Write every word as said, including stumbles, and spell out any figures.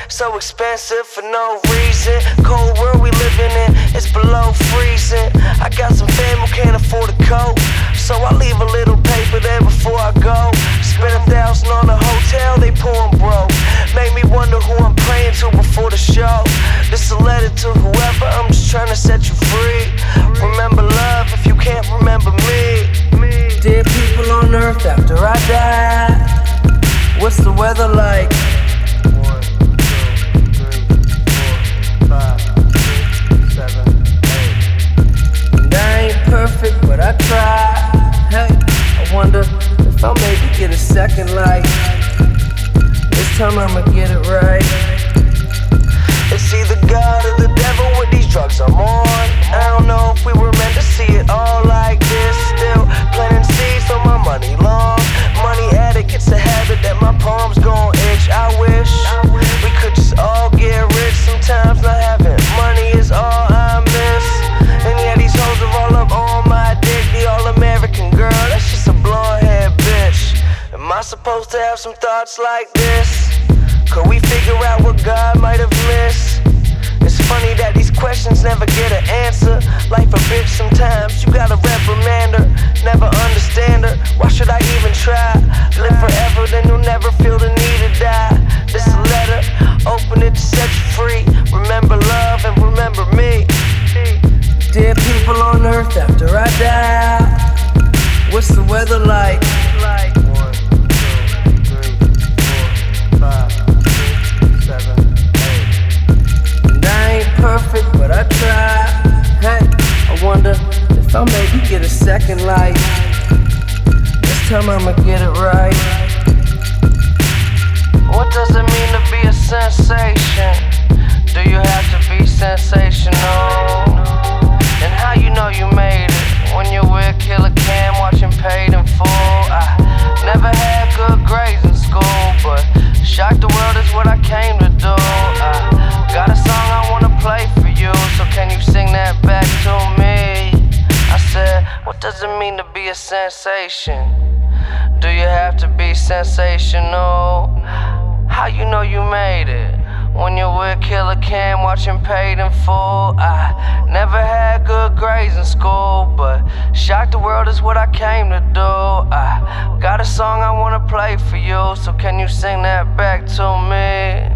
so expensive for no reason. Cold world we living in, it's below freezing. I got some fam who can't afford a coat, so I leave a little paper there before I go. Spend a thousand on a hotel, they pouring broke. Make me wonder who I'm praying to before the show. This a letter to whoever, I'm just trying to set you free. Remember love if you can't remember me. Dear people on earth after I die, what's the weather like? One, two, three, four, five, six, seven, eight. And I ain't perfect, but I try. Hey, I wonder if I'll maybe get a second life. This time I'ma get it right. It's either God or the devil with these drugs I'm on. I don't know if we were meant to see it all like this. Still planting seeds for my money long. Money addict, it's a habit that my palms gon' itch. I wish we could just all get rich. Sometimes not having money is all I miss. And yeah, these hoes are all up on my dick. The all-American girl, that's just a blonde-haired bitch. Am I supposed to have some thoughts like this? Could we figure out what God might have missed? It's funny that these questions never get an answer. Life a bitch sometimes, you gotta reprimand her. Never understand her, why should I even try? Live forever, then you'll never feel the need to die. This a letter, open it to set you free. Remember love and remember me. Dear people on earth after I die, what's the weather like? One, two, three, four, five, six, seven, eight. And I ain't perfect, but I try. Hey, I wonder if I'll maybe get a second life. This time I'ma get it right. What does it mean to be a sensation? Do you have to be sensational? And how you know you made it? When you're with Killer Cam watching Paid in Full. I never had good grades in school, but shock the world is what I came to do. I got a song I wanna play for you, so can you sing that back to me? I said, what does it mean to be a sensation? Do you have to be sensational? How you know you made it? When you're with Killer Cam watching Paid in Full. I never had good grades in school, but shock the world is what I came to do. I got a song I wanna play for you, so can you sing that back to me?